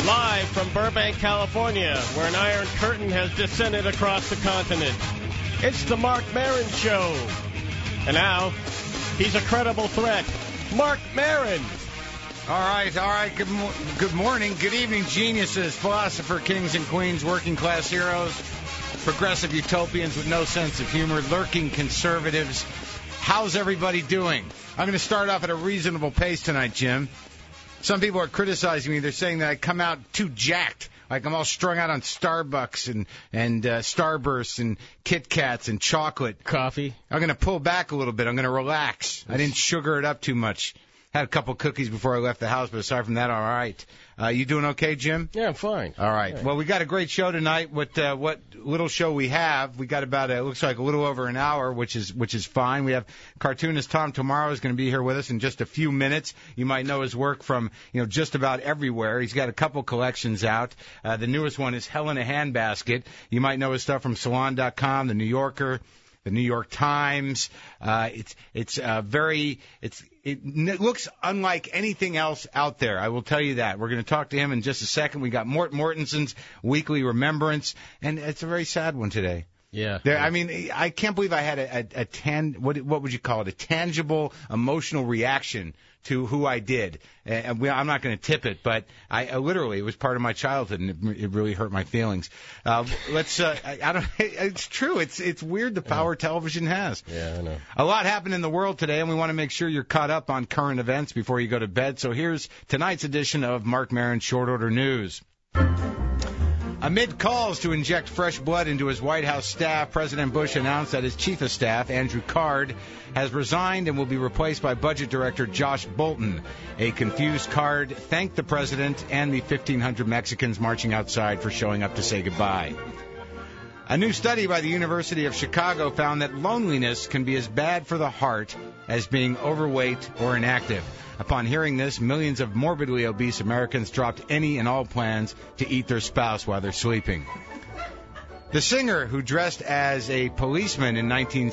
Live from Burbank, California, where an iron curtain has descended across the continent. It's the Marc Maron Show. And now, he's a credible threat. Marc Maron. All right. Good morning, good evening, geniuses, philosopher, kings and queens, working class heroes, progressive utopians with no sense of humor, lurking conservatives. How's everybody doing? I'm going to start off at a reasonable pace tonight, Jim. Some people are criticizing me. They're saying that I come out too jacked, like I'm all strung out on Starbucks and Starbursts and Kit Kats and chocolate. Coffee. I'm going to pull back a little bit. I'm going to relax. I didn't sugar it up too much. Had a couple cookies before I left the house, but aside from that, all right. You doing okay, Jim? Yeah, I'm fine. All right. Well, we got a great show tonight. What little show we have, we got about looks like a little over an hour, which is fine. We have cartoonist Tom Tomorrow is going to be here with us in just a few minutes. You might know his work from just about everywhere. He's got a couple collections out. The newest one is Hell in a Handbasket. You might know his stuff from Salon.com, The New Yorker, The New York Times. It looks unlike anything else out there. I will tell you that. We're going to talk to him in just a second. We got Mort Mortensen's Weekly Remembrance, and it's a very sad one today. Yeah. I mean, I can't believe I had what would you call it? A tangible emotional reaction to who I did. I'm not going to tip it, but I literally, it was part of my childhood, and it really hurt my feelings. It's true. It's weird the power television has. Yeah, I know. A lot happened in the world today, and we want to make sure you're caught up on current events before you go to bed. So here's tonight's edition of Marc Maron Short Order News. Amid calls to inject fresh blood into his White House staff, President Bush announced that his chief of staff, Andrew Card, has resigned and will be replaced by Budget Director Josh Bolten. A confused Card thanked the president and the 1,500 Mexicans marching outside for showing up to say goodbye. A new study by the University of Chicago found that loneliness can be as bad for the heart as being overweight or inactive. Upon hearing this, millions of morbidly obese Americans dropped any and all plans to eat their spouse while they're sleeping. The singer who dressed as a policeman in the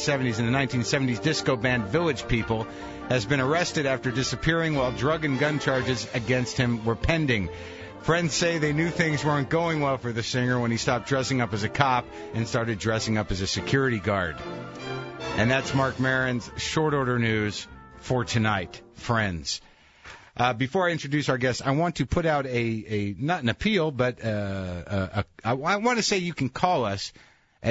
1970s disco band Village People has been arrested after disappearing while drug and gun charges against him were pending. Friends say they knew things weren't going well for the singer when he stopped dressing up as a cop and started dressing up as a security guard. And that's Marc Maron's Short Order News for tonight, friends. Before I introduce our guest, I want to put out not an appeal, but I want to say you can call us at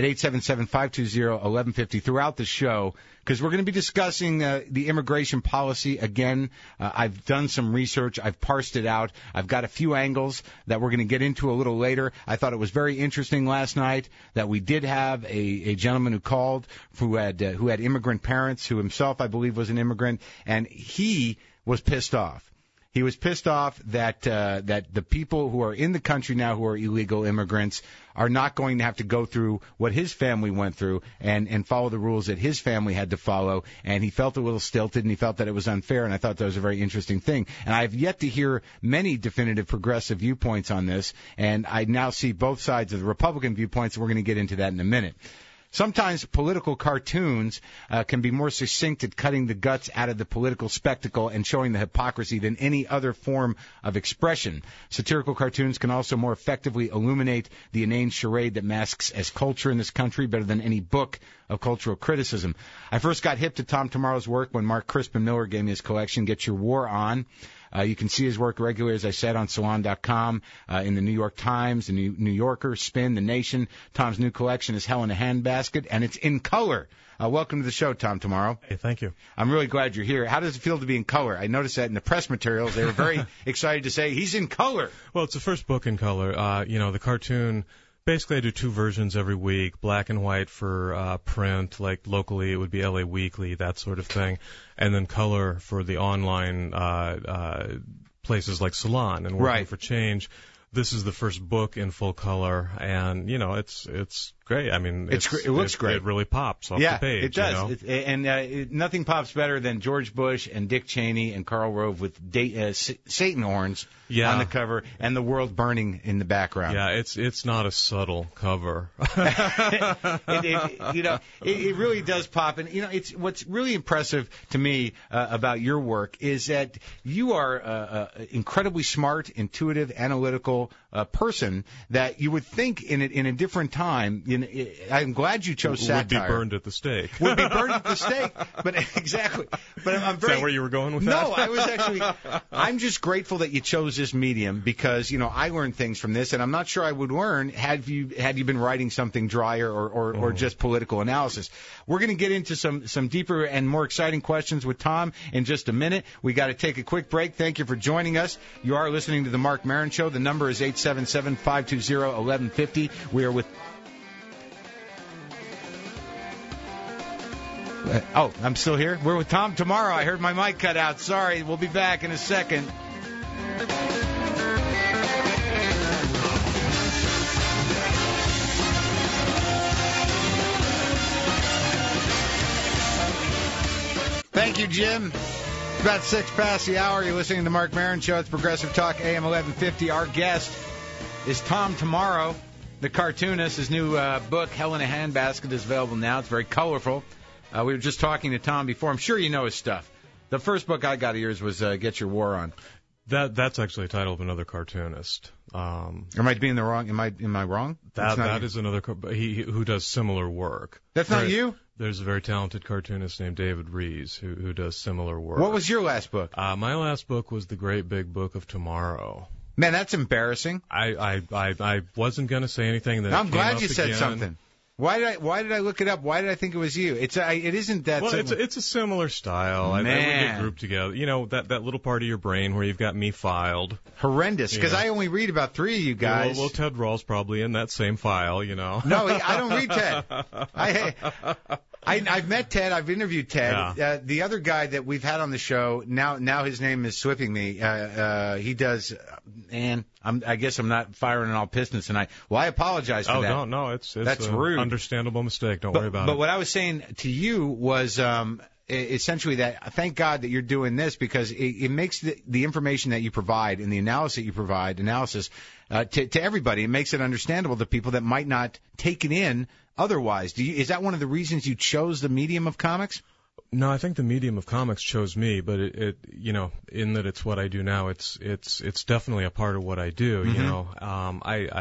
877-520-1150 throughout the show, because we're going to be discussing the immigration policy again. I've done some research. I've parsed it out. I've got a few angles that we're going to get into a little later. I thought it was very interesting last night that we did have a gentleman who called who had immigrant parents, who himself, I believe, was an immigrant, and he was pissed off. He was pissed off that the people who are in the country now who are illegal immigrants are not going to have to go through what his family went through and follow the rules that his family had to follow. And he felt a little stilted, and he felt that it was unfair, and I thought that was a very interesting thing. And I have yet to hear many definitive progressive viewpoints on this, and I now see both sides of the Republican viewpoints, and we're going to get into that in a minute. Sometimes political cartoons can be more succinct at cutting the guts out of the political spectacle and showing the hypocrisy than any other form of expression. Satirical cartoons can also more effectively illuminate the inane charade that masks as culture in this country better than any book of cultural criticism. I first got hip to Tom Tomorrow's work when Mark Crispin Miller gave me his collection, Get Your War On. You can see his work regularly, as I said, on Salon.com, in the New York Times, the New Yorker, Spin, The Nation. Tom's new collection is Hell in a Handbasket, and it's in color. Welcome to the show, Tom Tomorrow. Hey, thank you. I'm really glad you're here. How does it feel to be in color? I noticed that in the press materials. They were very excited to say he's in color. Well, it's the first book in color. The cartoon, basically I do two versions every week, black and white for print, like locally it would be LA Weekly, that sort of thing, and then color for the online places like Salon and Working Right. for Change. This is the first book in full color, and it's great. I mean, It looks great. It really pops off the page. It does. You know? Nothing pops better than George Bush and Dick Cheney and Karl Rove with Satan horns on the cover and the world burning in the background. Yeah, it's not a subtle cover. It really does pop. And, it's what's really impressive to me about your work is that you are an incredibly smart, intuitive, analytical person that you would think in a different time. I'm glad you chose satire. Would be burned at the stake. Would be burned at the stake. But exactly. But I'm very. Is that where you were going with that? No, I was actually. I'm just grateful that you chose this medium because I learned things from this, and I'm not sure I would learn had you been writing something drier or just political analysis. We're going to get into some deeper and more exciting questions with Tom in just a minute. We got to take a quick break. Thank you for joining us. You are listening to the Marc Maron Show. The number is 877-520-1150. We are with. Oh, I'm still here. We're with Tom tomorrow. I heard my mic cut out. Sorry. We'll be back in a second. Thank you, Jim. It's about 6 past the hour. You're listening to the Marc Maron Show. It's Progressive Talk, AM 1150. Our guest is Tom Tomorrow, the cartoonist. His new book, Hell in a Handbasket, is available now. It's very colorful. We were just talking to Tom before. I'm sure you know his stuff. The first book I got of yours was Get Your War On. That's actually a title of another cartoonist. Am I being the wrong? Am I wrong? That is another who does similar work. That's not you? There's a very talented cartoonist named David Rees who does similar work. What was your last book? My last book was The Great Big Book of Tomorrow. Man, that's embarrassing. I wasn't going to say anything. I'm glad you said something. Why did I look it up? Why did I think it was you? It isn't that. Well, it's a similar style. Man. I would get grouped together. That little part of your brain where you've got me filed. Horrendous, because I only read about 3 of you guys. Well, Ted Rawls probably in that same file, No, I don't read Ted. I've met Ted. I've interviewed Ted. Yeah. The other guy that we've had on the show, now his name is slipping me. He does, and I guess I'm not firing on all pistons tonight. Well, I apologize for that. Oh, no, it's that's rude. Understandable mistake. Don't worry about it. But what I was saying to you was essentially that thank God that you're doing this because it makes the information that you provide and the analysis that you provide, to everybody. It makes it understandable to people that might not take it in otherwise. Is that one of the reasons you chose the medium of comics? No, I think the medium of comics chose me, but it in that it's what I do now. It's definitely a part of what I do. Mm-hmm.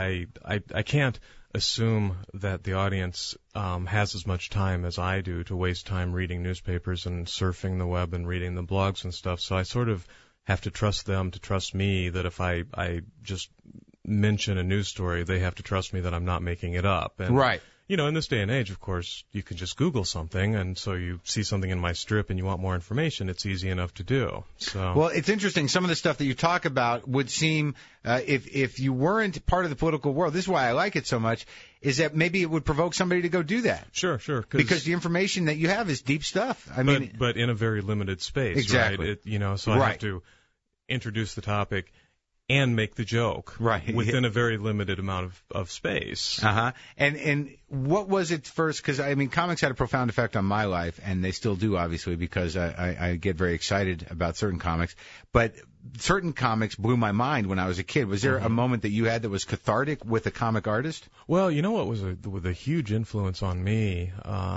I can't assume that the audience has as much time as I do to waste time reading newspapers and surfing the web and reading the blogs and stuff. So I sort of have to trust them to trust me that if I just mention a news story, they have to trust me that I'm not making it up. And, right. In this day and age, of course, you can just Google something, and so you see something in my strip and you want more information, it's easy enough to do. So. Well, it's interesting. Some of the stuff that you talk about would seem, if you weren't part of the political world, this is why I like it so much, is that maybe it would provoke somebody to go do that. Sure. Because the information that you have is deep stuff. But in a very limited space, exactly. Right? So I have to introduce the topic and make the joke within a very limited amount of space. And what was it first? Because comics had a profound effect on my life, and they still do, obviously, because I get very excited about certain comics. But certain comics blew my mind when I was a kid. Was there a moment that you had that was cathartic with a comic artist? Well, what was a huge influence on me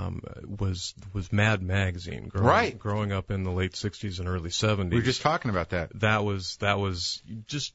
was Mad Magazine. Growing up in the late 60s and early 70s. We were just talking about that. That was just,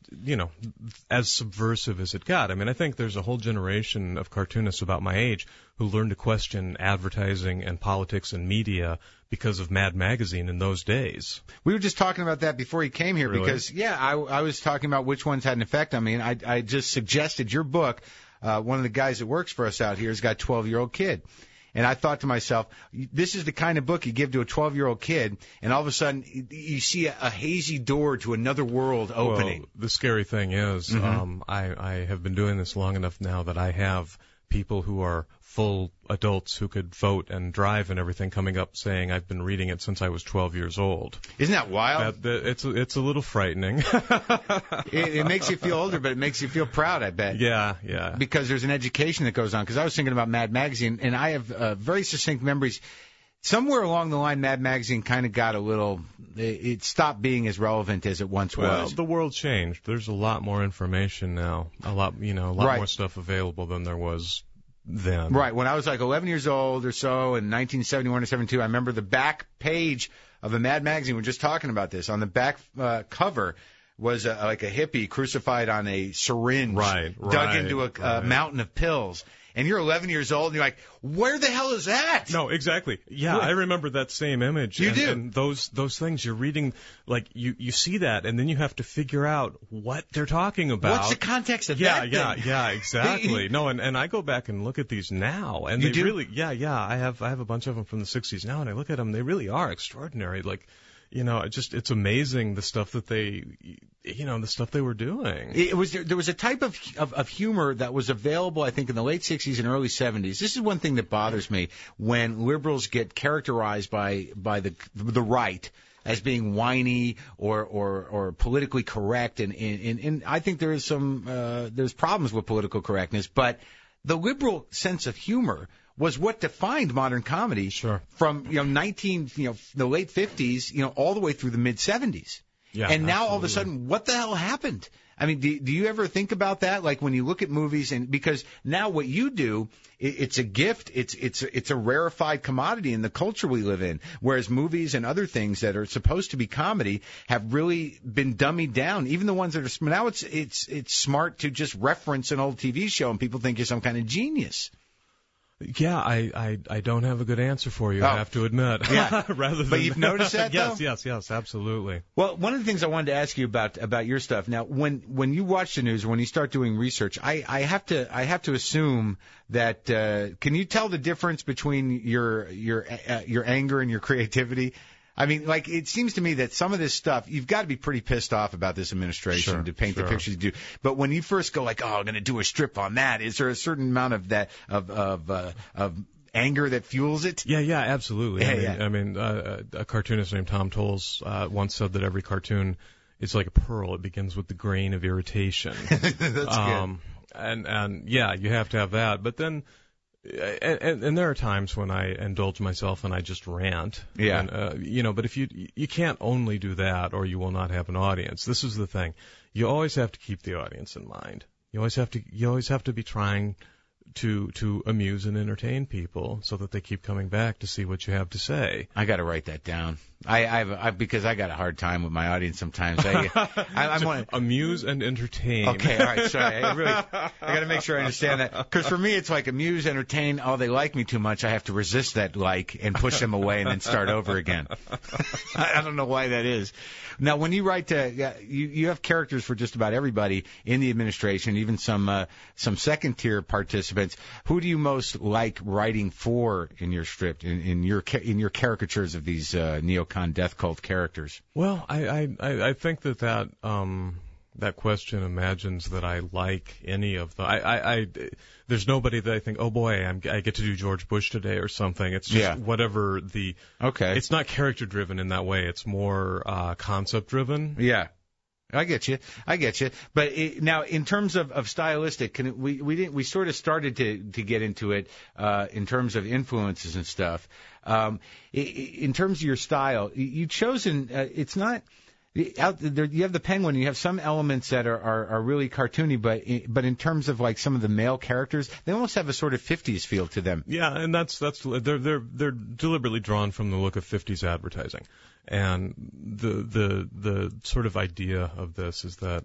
as subversive as it got. I think there's a whole generation of cartoonists about my age who learned to question advertising and politics and media because of Mad Magazine in those days. We were just talking about that before he came here. Really? Because, I was talking about which ones had an effect on me, and I just suggested your book. One of the guys that works for us out here has got a 12-year-old kid. And I thought to myself, this is the kind of book you give to a 12-year-old kid, and all of a sudden you see a hazy door to another world opening. Well, the scary thing is, I have been doing this long enough now that I have people who are full adults who could vote and drive and everything coming up saying, I've been reading it since I was 12 years old. Isn't that wild? It's a little frightening. It makes you feel older, but it makes you feel proud, I bet. Yeah. Because there's an education that goes on. Because I was thinking about Mad Magazine, and I have very succinct memories. Somewhere along the line, Mad Magazine kind of got a little, it stopped being as relevant as it once Well, was. the world changed. There's a lot more information now. A lot more stuff available than there was then. Right. When I was like 11 years old or so in 1971 or 72, I remember the back page of a Mad Magazine. We're just talking about this. On the back cover was like a hippie crucified on a syringe, dug into a mountain of pills. And you're 11 years old, and you're like, where the hell is that? No, exactly. Yeah, I remember that same image. You do. And those things you're reading, like, you see that, and then you have to figure out what they're talking about. What's the context of that thing? Yeah, exactly. No, and I go back and look at these now, and you they do? really, I have a bunch of them from the 60s now, and I look at them, they really are extraordinary. Like, it's amazing the stuff that they were doing. There was a type of humor that was available, I think, in the late 60s and early 70s. This is one thing that bothers me when liberals get characterized by the right as being whiny or politically correct, and I think there is there's problems with political correctness, but the liberal sense of humor was what defined modern comedy from the late 50s, all the way through the mid 70s. Yeah, and now absolutely. All of a sudden, what the hell happened? I mean, do you ever think about that? Like when you look at movies, and because now what you do, it's a gift. It's a rarefied commodity in the culture we live in. Whereas movies and other things that are supposed to be comedy have really been dummied down. Even the ones that are now, it's smart to just reference an old TV show, and people think you're some kind of genius. Yeah, I don't have a good answer for you, I have to admit. Yeah. But you've noticed that, though? Yes, absolutely. Well, one of the things I wanted to ask you about your stuff. Now, when you watch the news, or when you start doing research, I have to assume that can you tell the difference between your anger and your creativity? I mean, like, it seems to me that some of this stuff, you've got to be pretty pissed off about this administration to paint the pictures you do. But when you first go like, I'm going to do a strip on that, is there a certain amount of that, of anger that fuels it? Yeah, absolutely. Yeah, I mean, a cartoonist named Tom Tolles once said that every cartoon is like a pearl. It begins with the grain of irritation. That's good. And yeah, you have to have that. But then, and there are times when I indulge myself and I just rant. Yeah. And, but if you can't only do that, or you will not have an audience. This is the thing. You always have to keep the audience in mind. You always have to be trying to amuse and entertain people so that they keep coming back to see what you have to say. I got to write that down. Because I got a hard time with my audience sometimes. I want to amuse and entertain. Okay, all right, sorry. I got to make sure I understand that. Because for me, it's like amuse, entertain. Oh, they like me too much. I have to resist that and push them away and then start over again. I don't know why that is. Now, when you write, you have characters for just about everybody in the administration, even some second-tier participants. Who do you most like writing for in your strip, in your caricatures of these neocon death cult characters? Well, I think that question imagines that I like any of them. There's nobody that I think, oh boy, I get to do George Bush today or something. It's just whatever the. Okay. It's not character driven in that way. It's more concept driven. Yeah. I get you. But now, in terms of stylistic, we sort of started to get into it in terms of influences and stuff. In terms of your style, you've chosen. It's not out there. You have the Penguin. You have some elements that are really cartoony, but in terms of like some of the male characters, they almost have a sort of 50s feel to them. Yeah, and that's they're deliberately drawn from the look of 50s advertising. And the sort of idea of this is that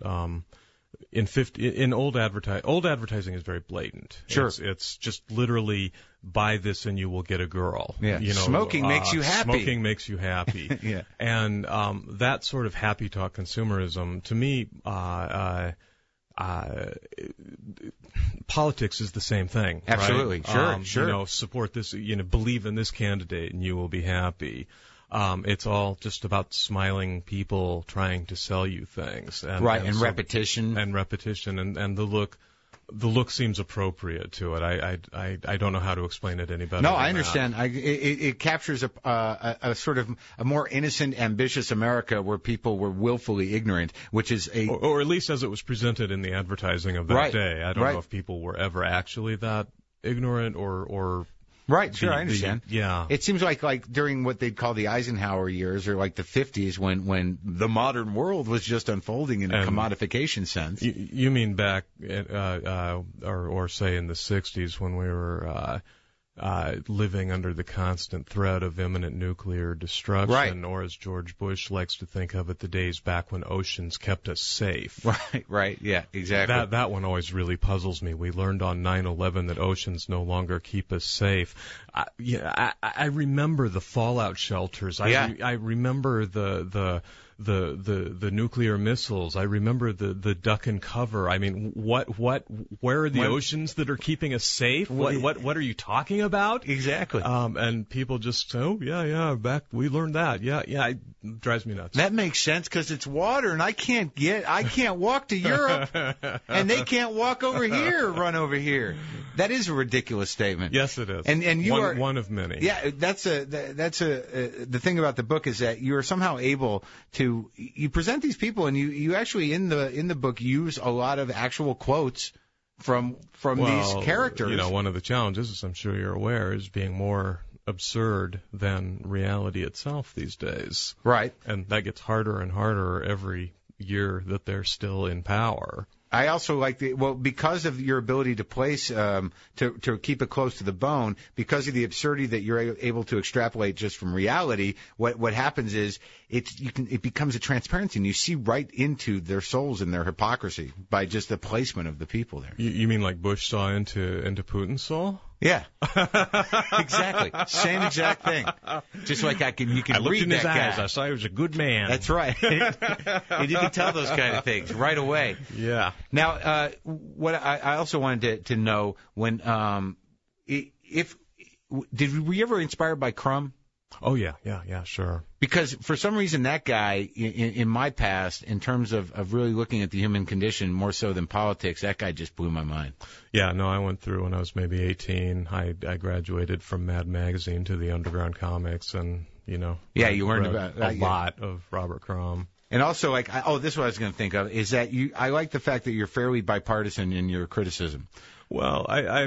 in old advertising is very blatant. Sure, it's just literally buy this and you will get a girl. Yeah, smoking makes you happy. Smoking makes you happy. Yeah, and that sort of happy talk consumerism to me. Politics is the same thing. Absolutely, right? Sure. Support this. Believe in this candidate and you will be happy. It's all just about smiling people trying to sell you things. And repetition. And repetition. And the look the look seems appropriate to it. I don't know how to explain it any better. No, than I understand. It captures a sort of a more innocent, ambitious America where people were willfully ignorant, which is or at least as it was presented in the advertising of that day. I don't know if people were ever actually that ignorant or. Right, sure, I understand. Yeah. It seems like during what they'd call the Eisenhower years, or like the 50s, when the modern world was just unfolding in a commodification sense. You mean back, or say in the 60s when we were living under the constant threat of imminent nuclear destruction, or as George Bush likes to think of it, the days back when oceans kept us safe. Right, yeah, exactly. That one always really puzzles me. We learned on 9/11 that oceans no longer keep us safe. I remember the fallout shelters. I remember the nuclear missiles. I remember the duck and cover. I mean, where are the oceans that are keeping us safe? What are you talking about? Exactly. And people just say, oh, yeah, back, we learned that. Yeah, it drives me nuts. That makes sense because it's water and I can't walk to Europe and they can't walk over here, run over here. That is a ridiculous statement. Yes, it is. And you are one of many. Yeah, the thing about the book is that you are somehow able to, you present these people and you actually in the book use a lot of actual quotes from these characters. You know, one of the challenges, as I'm sure you're aware, is being more absurd than reality itself these days. Right. And that gets harder and harder every year that they're still in power. I also like because of your ability to place, to keep it close to the bone, because of the absurdity that you're able to extrapolate just from reality, what happens is it becomes a transparency, and you see right into their souls and their hypocrisy by just the placement of the people there. You mean like Bush saw into Putin's soul? Yeah, exactly. Same exact thing. Just like you can I looked read in that his guy. eyes. I saw he was a good man. That's right. And you can tell those kind of things right away. Yeah. Now, what I also wanted to know when did we ever inspired by Crumb? Oh yeah, sure. Because for some reason that guy in my past, in terms of really looking at the human condition more so than politics, that guy just blew my mind. Yeah, no, I went through when I was maybe 18. I graduated from Mad Magazine to the Underground Comics, and Yeah, you learned about a lot of Robert Crumb. And also, this is what I was going to think of, is that I like the fact that you're fairly bipartisan in your criticism. Well,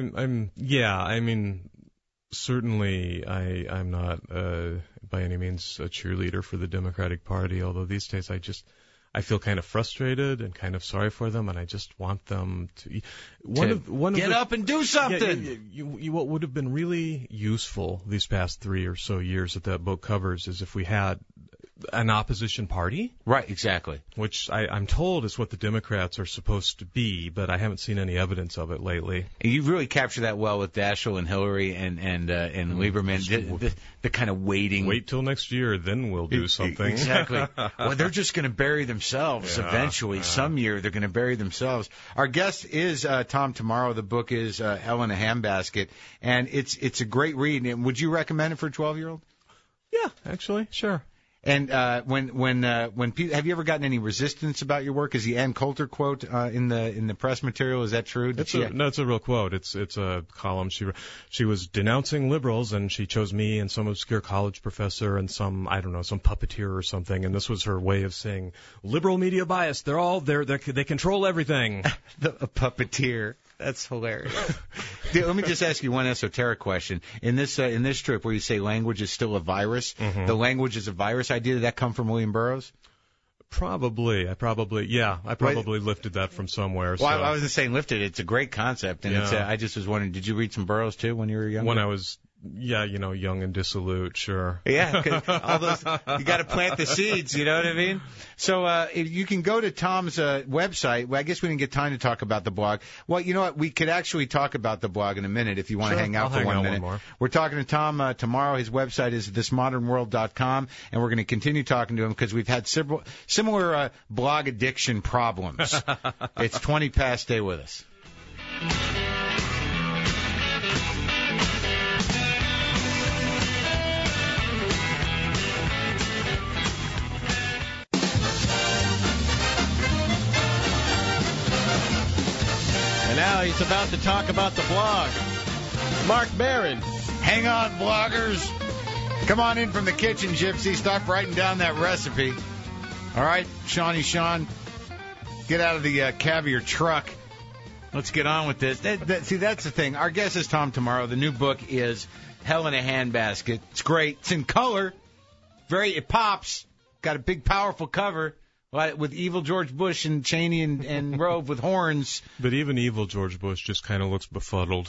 certainly I'm not by any means a cheerleader for the Democratic Party, although these days I feel kind of frustrated and kind of sorry for them, and I just want them to get up and do something. What would have been really useful these past 3 or so years that book covers is if we had an opposition party. Right, exactly. Which I'm told is what the Democrats are supposed to be, but I haven't seen any evidence of it lately. And you really capture that well with Daschle and Hillary and Lieberman, the kind of waiting. Wait till next year, then we'll do something. Exactly. Well, they're just going to bury themselves eventually. Some year they're going to bury themselves. Our guest is Tom Tomorrow. The book is Hell in a Handbasket, and it's a great read. And would you recommend it for a 12-year-old? Yeah, actually, sure. And when people, have you ever gotten any resistance about your work? Is the Ann Coulter quote in the press material, is that true? No, it's a real quote. It's a column. She was denouncing liberals, and she chose me and some obscure college professor and some puppeteer or something. And this was her way of saying liberal media bias. They control everything. A puppeteer. That's hilarious. Dude, let me just ask you one esoteric question. In this strip where you say language is still a virus, the language is a virus idea, did that come from William Burroughs? Probably. I probably lifted that from somewhere. Well, I wasn't saying lifted. It's a great concept, and I just was wondering, did you read some Burroughs too when you were young? When I was. Yeah, young and dissolute, sure. Yeah, 'cause all those, you got to plant the seeds, you know what I mean? So if you can go to Tom's website. Well, I guess we didn't get time to talk about the blog. Well, you know what? We could actually talk about the blog in a minute if you want to hang out for 1 minute. One more. We're talking to Tom tomorrow. His website is thismodernworld.com, and we're going to continue talking to him because we've had similar blog addiction problems. It's 20 past. Stay with us. Now he's about to talk about the blog. Mark Maron. Hang on, bloggers. Come on in from the kitchen, Gypsy. Stop writing down that recipe. All right, Shawnee Sean, get out of the cab of your truck. Let's get on with this. See, that's the thing. Our guest is Tom Tomorrow. The new book is Hell in a Handbasket. It's great. It's in color. It pops. Got a big, powerful cover with evil George Bush and Cheney and Rove with horns. But even evil George Bush just kind of looks befuddled.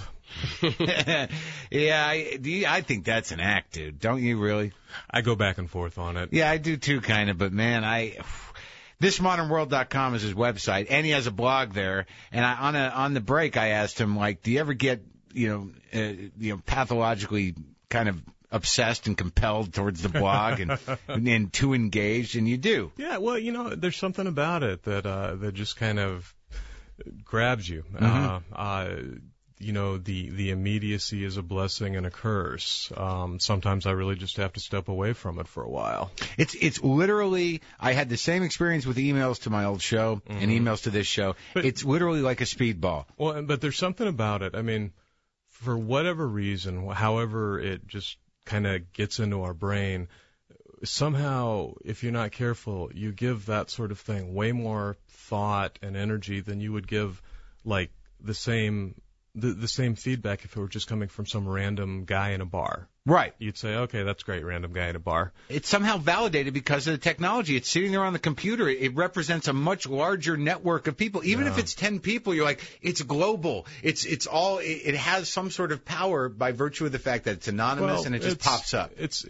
Yeah, I think that's an act, dude. Don't you really? I go back and forth on it. Yeah, I do too, kind of. But, man, thismodernworld.com is his website, and he has a blog there. And on the break, I asked him, like, do you ever get, pathologically kind of obsessed and compelled towards the blog and too engaged? And you do. Yeah, well, there's something about it that just kind of grabs you. Mm-hmm. The immediacy is a blessing and a curse. Sometimes I really just have to step away from it for a while. It's literally, I had the same experience with emails to my old show and emails to this show. But it's literally like a speedball. Well, but there's something about it. I mean, for whatever reason, however it just kind of gets into our brain, somehow, if you're not careful, you give that sort of thing way more thought and energy than you would give, like, the same feedback if it were just coming from some random guy in a bar. Right. You'd say, okay, that's great, random guy in a bar. It's somehow validated because of the technology. It's sitting there on the computer. It represents a much larger network of people. Even if it's 10 people, you're like, it's global. It has some sort of power by virtue of the fact that it's anonymous and it just pops up. It's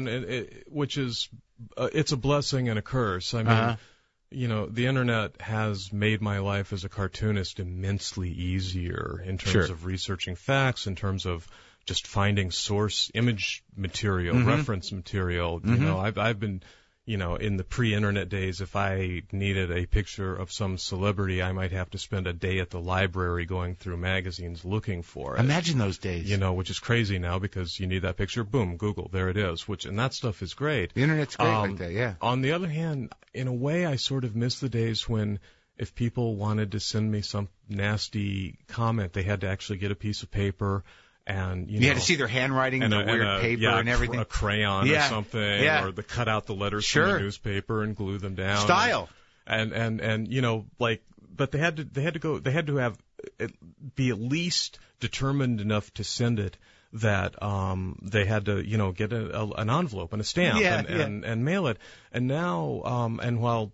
a blessing and a curse. I mean, the internet has made my life as a cartoonist immensely easier in terms of researching facts, in terms of just finding source image material, reference material. I've been, in the pre-internet days, if I needed a picture of some celebrity, I might have to spend a day at the library going through magazines looking for it. Imagine those days. Which is crazy now because you need that picture, boom, Google, there it is, and that stuff is great. The internet's great like that, yeah. On the other hand, in a way, I sort of miss the days when if people wanted to send me some nasty comment, they had to actually get a piece of paper and, you had to see their handwriting and the weird paper and everything. A crayon or something, or cut out the letters from the newspaper and glue them down. Style. But they had to have be at least determined enough to send it that they had to, get an envelope and a stamp and mail it. And now, and while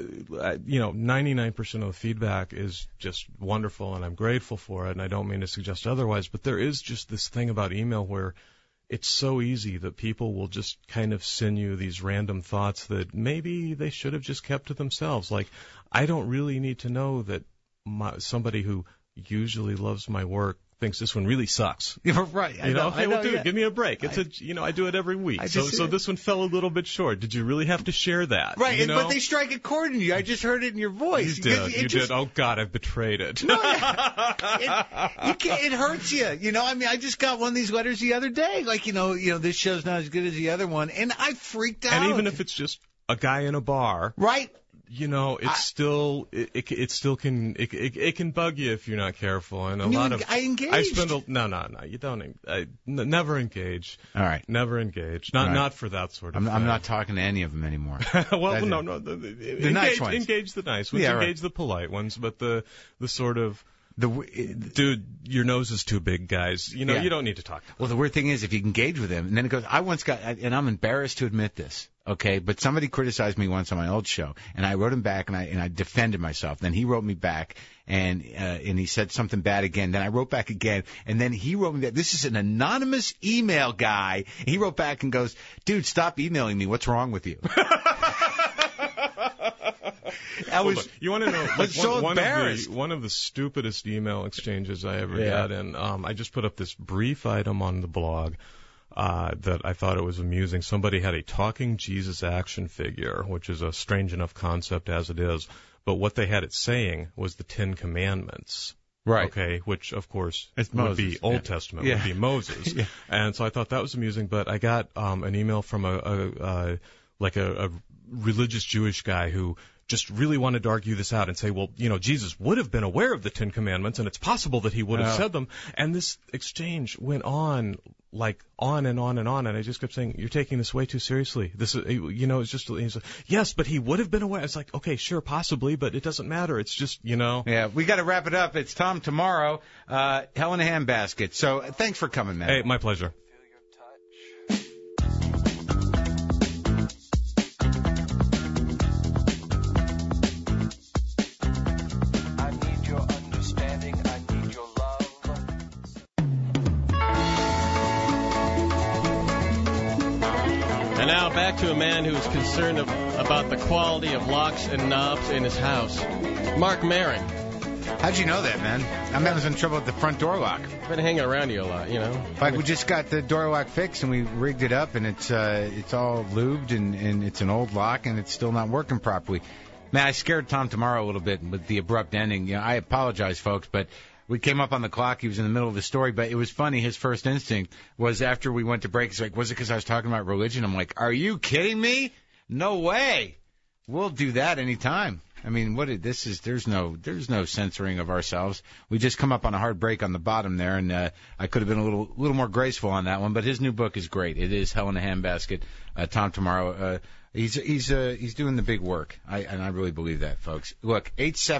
99% of the feedback is just wonderful, and I'm grateful for it, and I don't mean to suggest otherwise, but there is just this thing about email where it's so easy that people will just kind of send you these random thoughts that maybe they should have just kept to themselves. Like, I don't really need to know that somebody who usually loves my work thinks this one really sucks. You're right. Dude, give me a break. I do it every week. So this one fell a little bit short. Did you really have to share that? Right, but they strike a chord in you. I just heard it in your voice. You did. Oh, God, I've betrayed it. No, it hurts you. I just got one of these letters the other day. Like, this show's not as good as the other one. And I freaked out. And even if it's just a guy in a bar. Right. It's still it can bug you if you're not careful, and I engaged. You don't. Never engage. All right, never engage. Not for that sort of thing. I'm not talking to any of them anymore. Well, no. The nice ones. Engage the nice ones. Engage the polite ones, but the sort of. Dude, your nose is too big, guys. You don't need to talk. Well, the weird thing is, if you engage with them, and then it goes, I once got, and I'm embarrassed to admit this, okay, but somebody criticized me once on my old show, and I wrote him back, and I defended myself. Then he wrote me back, and he said something bad again. Then I wrote back again, and then he wrote me back. This is an anonymous email guy. He wrote back and goes, dude, stop emailing me. What's wrong with you? You want to know? Like, so embarrassed. One of the stupidest email exchanges I ever had, and I just put up this brief item on the blog that I thought it was amusing. Somebody had a talking Jesus action figure, which is a strange enough concept as it is, but what they had it saying was the 10 Commandments. Right. Okay, which, of course, would be Old Testament, would be Moses. And so I thought that was amusing, but I got an email from a religious Jewish guy who just really wanted to argue this out and say, well, Jesus would have been aware of the Ten Commandments, and it's possible that he would have said them. And this exchange went on, like, on and on and on, and I just kept saying, you're taking this way too seriously. This is, it's just, he's like, yes, but he would have been aware. It's like, okay, sure, possibly, but it doesn't matter. It's just, Yeah, we got to wrap it up. It's Tom tomorrow, Hell in a Handbasket. So thanks for coming, man. Hey, my pleasure. Now back to a man who is concerned about the quality of locks and knobs in his house. Mark Maron. How'd you know that, man? I'm having some trouble with the front door lock. Been hanging around you a lot, Like we just got the door lock fixed and we rigged it up and it's all lubed and it's an old lock and it's still not working properly. Man, I scared Tom tomorrow a little bit with the abrupt ending. I apologize, folks, but we came up on the clock. He was in the middle of the story, but it was funny. His first instinct was after we went to break, he's like, was it because I was talking about religion? I'm like, are you kidding me? No way. We'll do that anytime. I mean, there's no censoring of ourselves. We just come up on a hard break on the bottom there, and I could have been a little more graceful on that one, but his new book is great. It is Hell in a Handbasket. Tom tomorrow. He's doing the big work. I really believe that, folks. Look,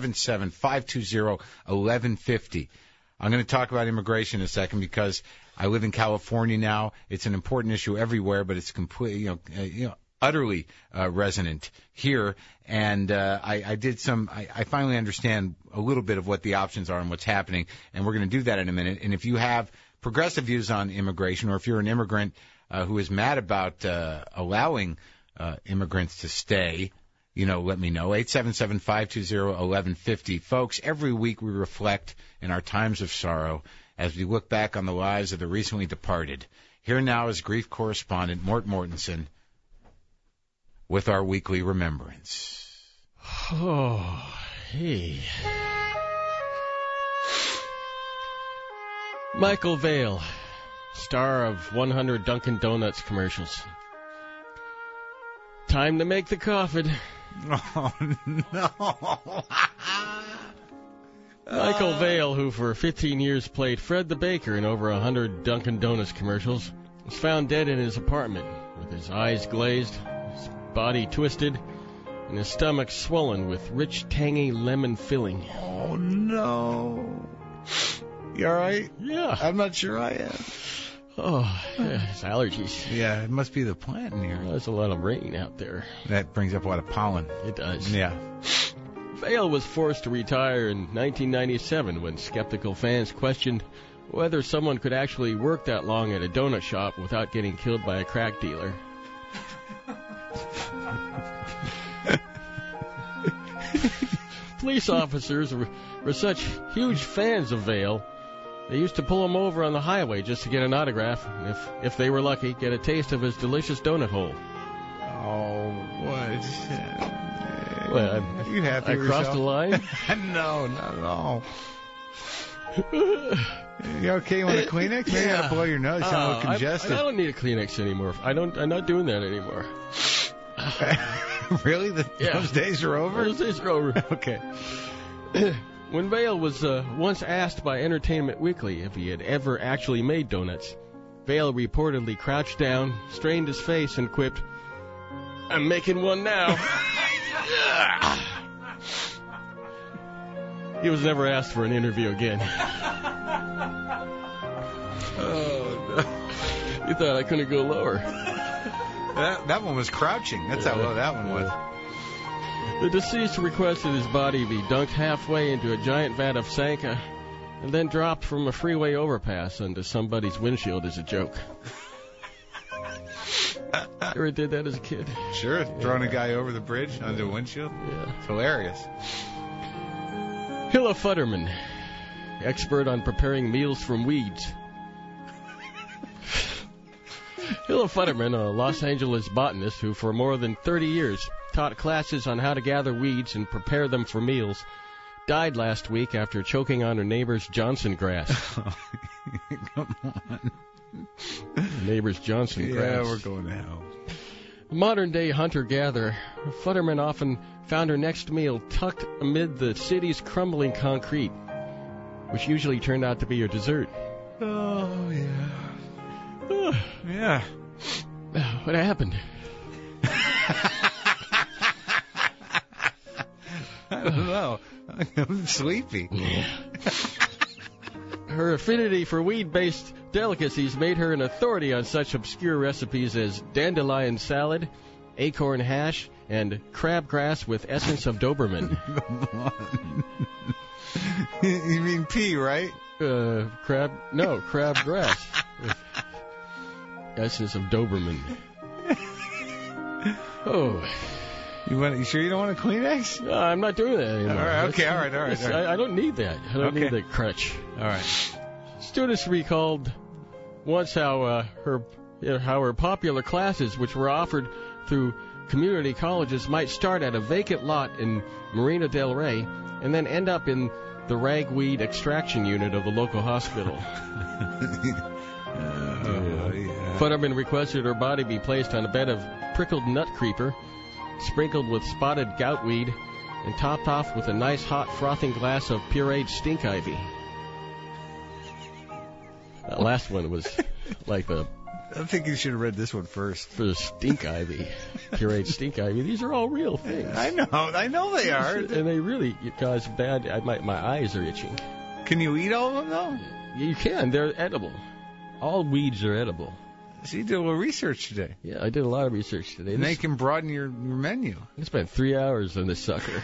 877-520-1150. I'm going to talk about immigration in a second because I live in California now. It's an important issue everywhere, but it's completely, utterly resonant here. And I finally understand a little bit of what the options are and what's happening, and we're going to do that in a minute. And if you have progressive views on immigration, or if you're an immigrant who is mad about allowing immigrants to stay, let me know. 877-520-1150. Folks, every week we reflect in our times of sorrow as we look back on the lives of the recently departed. Here now is grief correspondent Mort Mortensen with our weekly remembrance. Oh, hey. Michael Vale, star of 100 Dunkin' Donuts commercials. Time to make the coffin. Oh, no. Michael Vale, who for 15 years played Fred the Baker in over 100 Dunkin' Donuts commercials, was found dead in his apartment with his eyes glazed, his body twisted, and his stomach swollen with rich, tangy lemon filling. Oh, no. You all right? Yeah. I'm not sure I am. Oh, yeah, it's allergies. Yeah, it must be the plant in here. Well, there's a lot of rain out there. That brings up a lot of pollen. It does. Yeah. Vale was forced to retire in 1997 when skeptical fans questioned whether someone could actually work that long at a donut shop without getting killed by a crack dealer. Police officers were such huge fans of Vale, they used to pull him over on the highway just to get an autograph, and if they were lucky, get a taste of his delicious donut hole. Oh, what? Well, are you happy with crossed the line? No, not at all. You okay? You want a Kleenex? Maybe you gotta blow your nose. You sound a little congested. I don't need a Kleenex anymore. I'm not doing that anymore. Really? Those days are over? Those days are over. Okay. When Vale was once asked by Entertainment Weekly if he had ever actually made donuts, Vale reportedly crouched down, strained his face, and quipped, "I'm making one now." He was never asked for an interview again. Oh, no. You thought I couldn't go lower. That one was crouching. That's how low that one was. The deceased requested his body be dunked halfway into a giant vat of Sanka and then dropped from a freeway overpass onto somebody's windshield as a joke. You ever did that as a kid? Sure, throwing a guy over the bridge onto a windshield. Yeah. It's hilarious. Hilla Futterman, expert on preparing meals from weeds. Hilla Futterman, a Los Angeles botanist who for more than 30 years taught classes on how to gather weeds and prepare them for meals, died last week after choking on her neighbor's Johnson grass. Come on. Neighbor's Johnson grass. Yeah, we're going to hell. Modern-day hunter-gatherer, Futterman often found her next meal tucked amid the city's crumbling concrete, which usually turned out to be her dessert. Oh, yeah. Yeah. What happened? I don't know. I'm sleepy. Her affinity for weed-based delicacies made her an authority on such obscure recipes as dandelion salad, acorn hash, and crabgrass with essence of Doberman. You mean pea, right? Crabgrass with essence of Doberman. Oh. You sure you don't want a Kleenex? No, I'm not doing that anymore. All right, okay, all right. I don't need that. I don't need that crutch. All right. Students recalled once how her popular classes, which were offered through community colleges, might start at a vacant lot in Marina del Rey and then end up in the ragweed extraction unit of the local hospital. Futterman requested her body be placed on a bed of prickled nut creeper, sprinkled with spotted goutweed, and topped off with a nice hot frothing glass of pureed stink ivy. That last one was like the... I think you should have read this one first. For the stink ivy. Pureed stink ivy. These are all real things. I know they are. And they really cause bad... My eyes are itching. Can you eat all of them, though? You can. They're edible. All weeds are edible. So you did a little research today. Yeah, I did a lot of research today. And they can broaden your menu. I spent 3 hours on this sucker.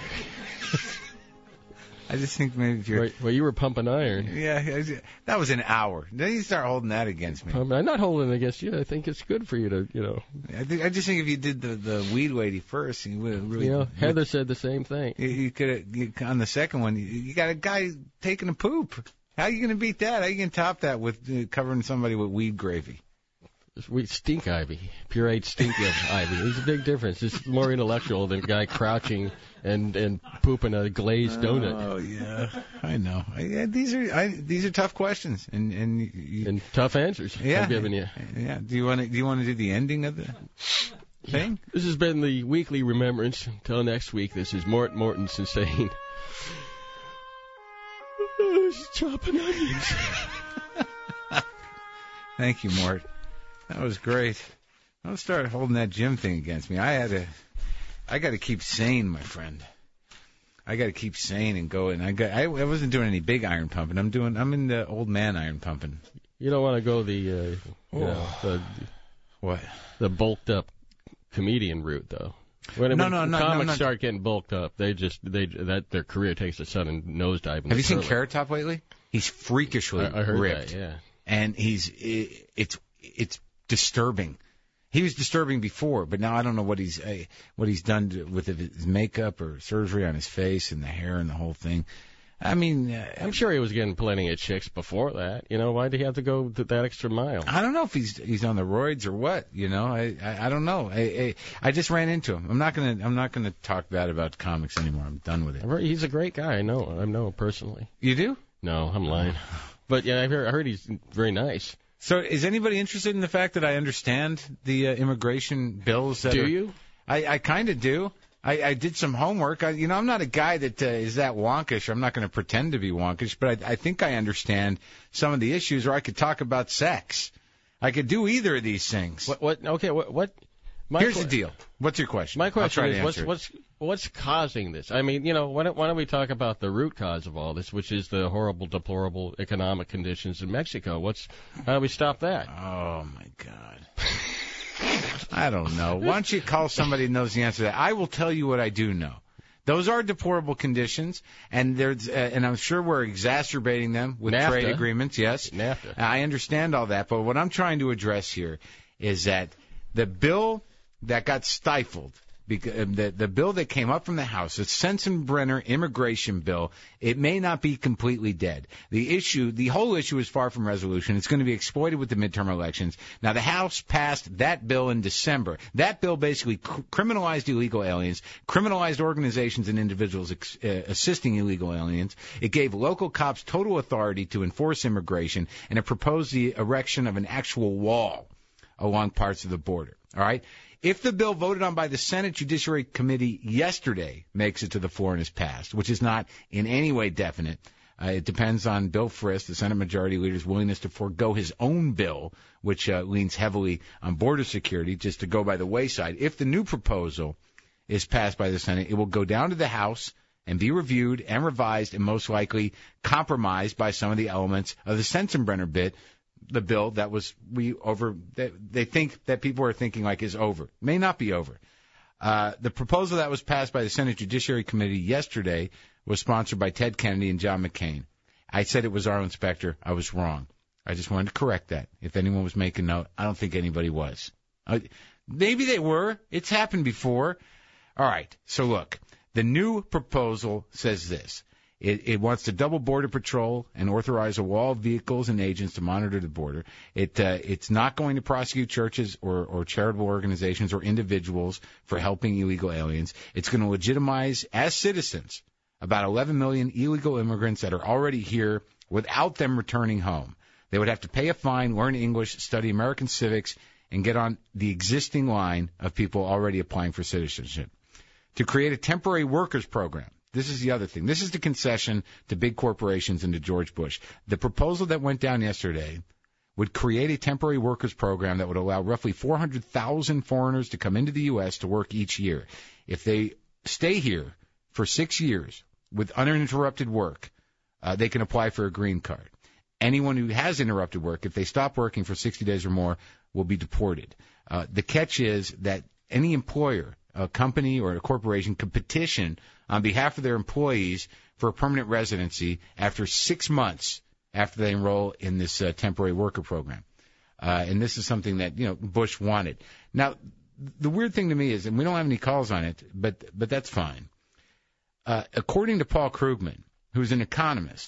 I just think maybe if you're... Well, you were pumping iron. Yeah, that was an hour. Then you start holding that against me. I'm not holding it against you. I think it's good for you to, I just think if you did the weed weighty first, you would have really... Heather said the same thing. You could have, on the second one, you got a guy taking a poop. How are you going to beat that? How are you going to top that with covering somebody with weed gravy? Stink ivy, pureed stink ivy. There's a big difference. It's more intellectual than a guy crouching and pooping a glazed donut. Oh yeah, I know. These are tough questions and tough answers. Yeah, I'm giving you. Yeah. Do you want to do the ending of the thing? This has been the weekly remembrance. Until next week, this is Mort Mortensen saying, chopping onions. Thank you, Mort. That was great. Don't start holding that gym thing against me. I got to keep sane, my friend. I got to keep sane and go. And I wasn't doing any big iron pumping. I'm in the old man iron pumping. You don't want to go the bulked up comedian route though. When comics start getting bulked up, their career takes a sudden nosedive. Have you seen Carrot Top lately? He's freakishly I heard ripped. That, yeah. And it's disturbing. He was disturbing before, but now I don't know what he's done with his makeup or surgery on his face and the hair and the whole thing. I mean, I'm sure he was getting plenty of chicks before that. Why did he have to go that extra mile? I don't know if he's on the roids or what. I don't know. I just ran into him. I'm not gonna talk bad about comics anymore. I'm done with it. He's a great guy. I know him personally. You do? No, I'm lying. But yeah, I heard he's very nice. So is anybody interested in the fact that I understand the immigration bills? Do you? I kind of do. I did some homework. I'm not a guy that is that wonkish. I'm not going to pretend to be wonkish, but I think I understand some of the issues, or I could talk about sex. I could do either of these things. What? Here's the deal. What's your question? My question is, what's causing this? I mean, why don't we talk about the root cause of all this, which is the horrible, deplorable economic conditions in Mexico? How do we stop that? Oh, my God. I don't know. Why don't you call somebody who knows the answer to that? I will tell you what I do know. Those are deplorable conditions, and and I'm sure we're exacerbating them with NAFTA. Trade agreements. Yes, NAFTA. I understand all that, but what I'm trying to address here is that the bill that got stifled, the bill that came up from the House, the Sensenbrenner immigration bill, it may not be completely dead. The whole issue is far from resolution. It's going to be exploited with the midterm elections. Now, the House passed that bill in December. That bill basically criminalized illegal aliens, criminalized organizations and individuals assisting illegal aliens. It gave local cops total authority to enforce immigration, and it proposed the erection of an actual wall along parts of the border. All right? If the bill voted on by the Senate Judiciary Committee yesterday makes it to the floor and is passed, which is not in any way definite, it depends on Bill Frist, the Senate Majority Leader's willingness to forego his own bill, which leans heavily on border security, just to go by the wayside. If the new proposal is passed by the Senate, it will go down to the House and be reviewed and revised and most likely compromised by some of the elements of the Sensenbrenner the bill that they think that people are thinking like is over. May not be over. The proposal that was passed by the Senate Judiciary Committee yesterday was sponsored by Ted Kennedy and John McCain. I said it was our inspector. I was wrong. I just wanted to correct that. If anyone was making note, I don't think anybody was. Maybe they were. It's happened before. All right. So look, the new proposal says this. It wants to double Border Patrol and authorize a wall of vehicles and agents to monitor the border. It's not going to prosecute churches or charitable organizations or individuals for helping illegal aliens. It's going to legitimize, as citizens, about 11 million illegal immigrants that are already here without them returning home. They would have to pay a fine, learn English, study American civics, and get on the existing line of people already applying for citizenship. To create a temporary workers program. This is the other thing. This is the concession to big corporations and to George Bush. The proposal that went down yesterday would create a temporary workers program that would allow roughly 400,000 foreigners to come into the U.S. to work each year. If they stay here for 6 years with uninterrupted work, they can apply for a green card. Anyone who has interrupted work, if they stop working for 60 days or more, will be deported. The catch is that any employer, a company or a corporation, could petition on behalf of their employees for a permanent residency after 6 months after they enroll in this temporary worker program. And this is something that, Bush wanted. Now, the weird thing to me is, and we don't have any calls on it, but that's fine. According to Paul Krugman, who's an economist,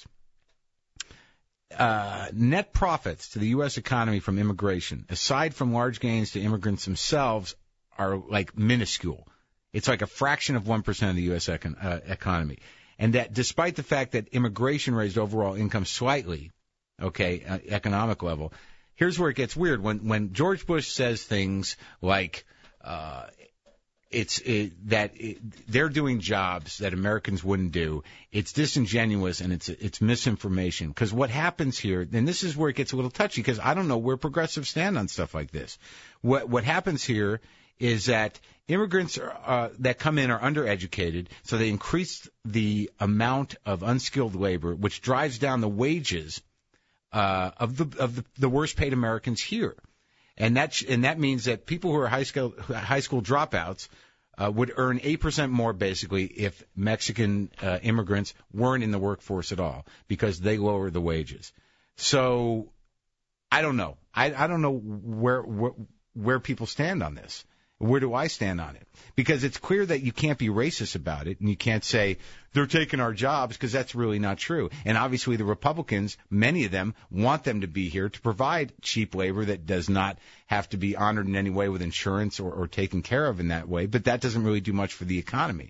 net profits to the U.S. economy from immigration, aside from large gains to immigrants themselves, are like minuscule. It's like a fraction of 1% of the U.S. economy. And that despite the fact that immigration raised overall income slightly, economic level, here's where it gets weird. When George Bush says things like they're doing jobs that Americans wouldn't do, it's disingenuous and it's misinformation. Because what happens here, and this is where it gets a little touchy, because I don't know where progressives stand on stuff like this. What happens here is that immigrants that come in are undereducated, so they increase the amount of unskilled labor, which drives down the wages of the worst paid Americans here. And that means that people who are high school dropouts would earn 8% more basically if Mexican immigrants weren't in the workforce at all, because they lower the wages. So I don't know. I don't know where people stand on this. Where do I stand on it? Because it's clear that you can't be racist about it, and you can't say they're taking our jobs, because that's really not true. And obviously the Republicans, many of them, want them to be here to provide cheap labor that does not have to be honored in any way with insurance or taken care of in that way. But that doesn't really do much for the economy.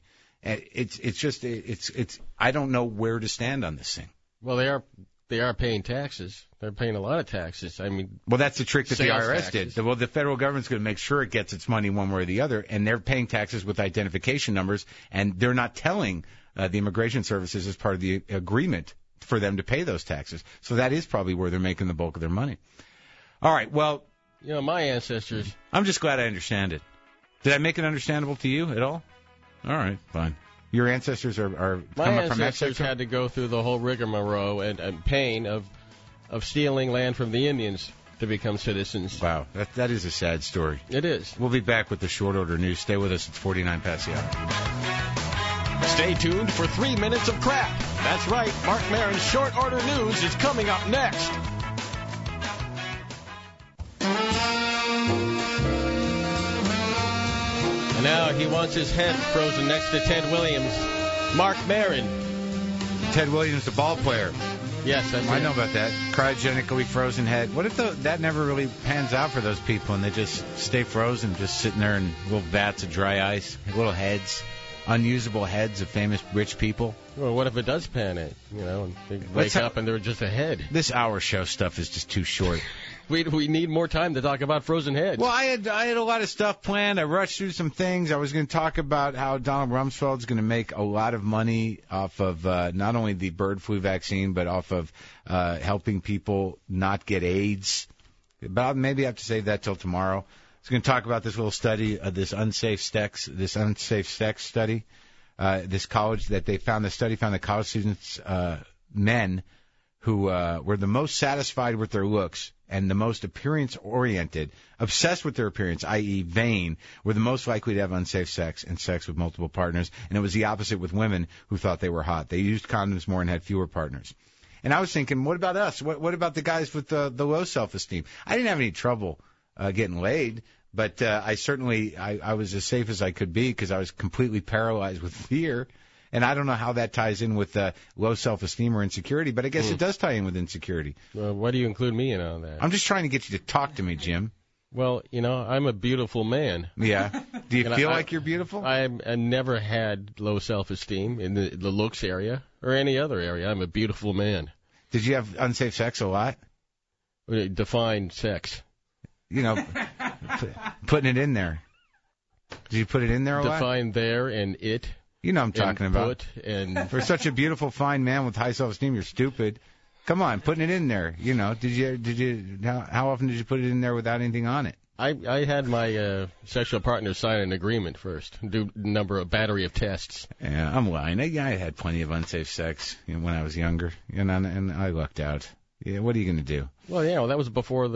It's I don't know where to stand on this thing. Well, they are paying taxes. They're paying a lot of taxes. I mean, well, that's the trick that the IRS taxes did. Well, the federal government's going to make sure it gets its money one way or the other, and they're paying taxes with identification numbers, and they're not telling the immigration services as part of the agreement for them to pay those taxes. So that is probably where they're making the bulk of their money. All right, well, my ancestors. I'm just glad I understand it. Did I make it understandable to you at all? All right, fine. Your ancestors are my come ancestors from Mexico? had to go through the whole rigmarole and pain of stealing land from the Indians to become citizens. Wow, that is a sad story. It is. We'll be back with the short order news. Stay with us. It's 49 past the hour. Stay tuned for 3 minutes of crap. That's right. Mark Maron's short order news is coming up next. And now he wants his head frozen next to Ted Williams. Mark Maron. Ted Williams, the ball player. Yes, that's I know about that. Cryogenically frozen head. What if that never really pans out for those people and they just stay frozen, just sitting there in little vats of dry ice, little heads, unusable heads of famous rich people? Well, what if it does pan out? And they wake up and they're just a head. This hour show stuff is just too short. We need more time to talk about frozen heads. Well, I had a lot of stuff planned. I rushed through some things. I was going to talk about how Donald Rumsfeld's going to make a lot of money off of not only the bird flu vaccine, but off of helping people not get AIDS. But I'll maybe have to save that till tomorrow. I was going to talk about this little study, this unsafe sex study. This college that they found, the study found that college students, men who were the most satisfied with their looks and the most appearance-oriented, obsessed with their appearance, i.e. vain, were the most likely to have unsafe sex and sex with multiple partners. And it was the opposite with women who thought they were hot. They used condoms more and had fewer partners. And I was thinking, what about us? What about the guys with the low self-esteem? I didn't have any trouble getting laid, but I was as safe as I could be because I was completely paralyzed with fear. And I don't know how that ties in with low self-esteem or insecurity, but I guess it does tie in with insecurity. Well, why do you include me in on that? I'm just trying to get you to talk to me, Jim. Well, I'm a beautiful man. Yeah. Do you feel like you're beautiful? I never had low self-esteem in the looks area or any other area. I'm a beautiful man. Did you have unsafe sex a lot? Define sex. Putting it in there. Did you put it in there a lot? Define there and it. You know what I'm talking about. And for such a beautiful, fine man with high self-esteem, you're stupid. Come on, putting it in there. How often did you put it in there without anything on it? I had my sexual partner sign an agreement first, do a battery of tests. Yeah, I'm lying. I had plenty of unsafe sex when I was younger, and I lucked out. Yeah, what are you going to do? Well, that was before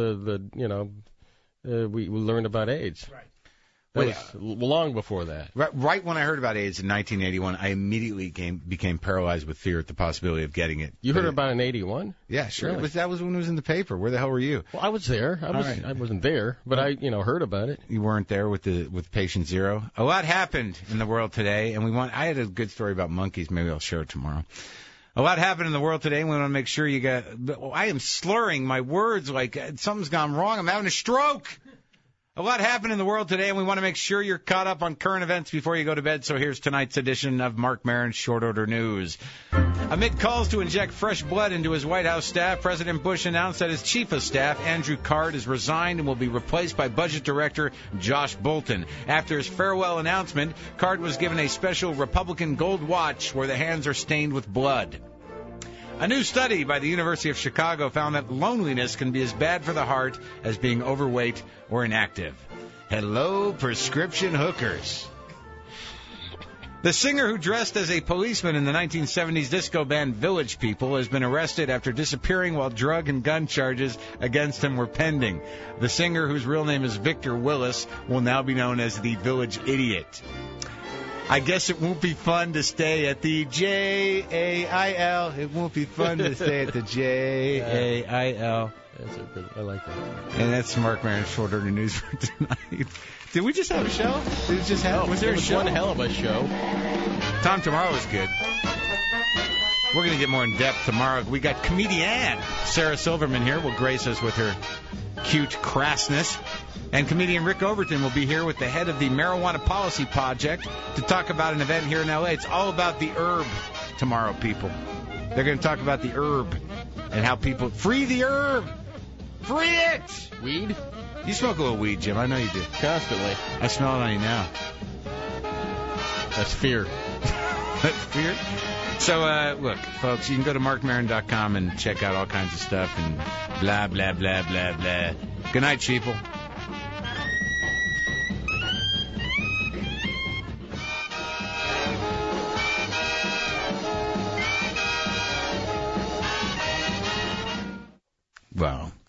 we learned about AIDS. Right. That was long before that. Right when I heard about AIDS in 1981, I immediately became paralyzed with fear at the possibility of getting it. You heard about it in 81? Yeah, sure. Really? That was when it was in the paper. Where the hell were you? Well, I was there. I wasn't there, but I heard about it. You weren't there with patient zero. A lot happened in the world today, and I had a good story about monkeys. Maybe I'll share it tomorrow. A lot happened in the world today, and we want to make sure you got. I am slurring my words like something's gone wrong. I'm having a stroke. A lot happened in the world today, and we want to make sure you're caught up on current events before you go to bed. So here's tonight's edition of Mark Maron's Short Order News. Amid calls to inject fresh blood into his White House staff, President Bush announced that his chief of staff, Andrew Card, has resigned and will be replaced by Budget Director Josh Bolten. After his farewell announcement, Card was given a special Republican gold watch where the hands are stained with blood. A new study by the University of Chicago found that loneliness can be as bad for the heart as being overweight or inactive. Hello, prescription hookers. The singer who dressed as a policeman in the 1970s disco band Village People has been arrested after disappearing while drug and gun charges against him were pending. The singer, whose real name is Victor Willis, will now be known as the Village Idiot. I guess it won't be fun to stay at the Jail. It won't be fun to stay at the Jail. That's a good. I like that. And that's Mark Maron's Short Order News for tonight. Did we just have a show? Did it just have? Was there a show? One hell of a show. Tom Tomorrow was good. We're going to get more in depth tomorrow. We got comedian Sarah Silverman here. Will grace us with her cute crassness. And comedian Rick Overton will be here with the head of the Marijuana Policy Project to talk about an event here in L.A. It's all about the herb tomorrow, people. They're going to talk about the herb and how people free the herb. Free it! Weed? You smoke a little weed, Jim. I know you do. Constantly. I smell it on you now. That's fear. That's fear? So, look, folks, you can go to markmaron.com and check out all kinds of stuff and blah, blah, blah, blah, blah. Good night, sheeple. Well,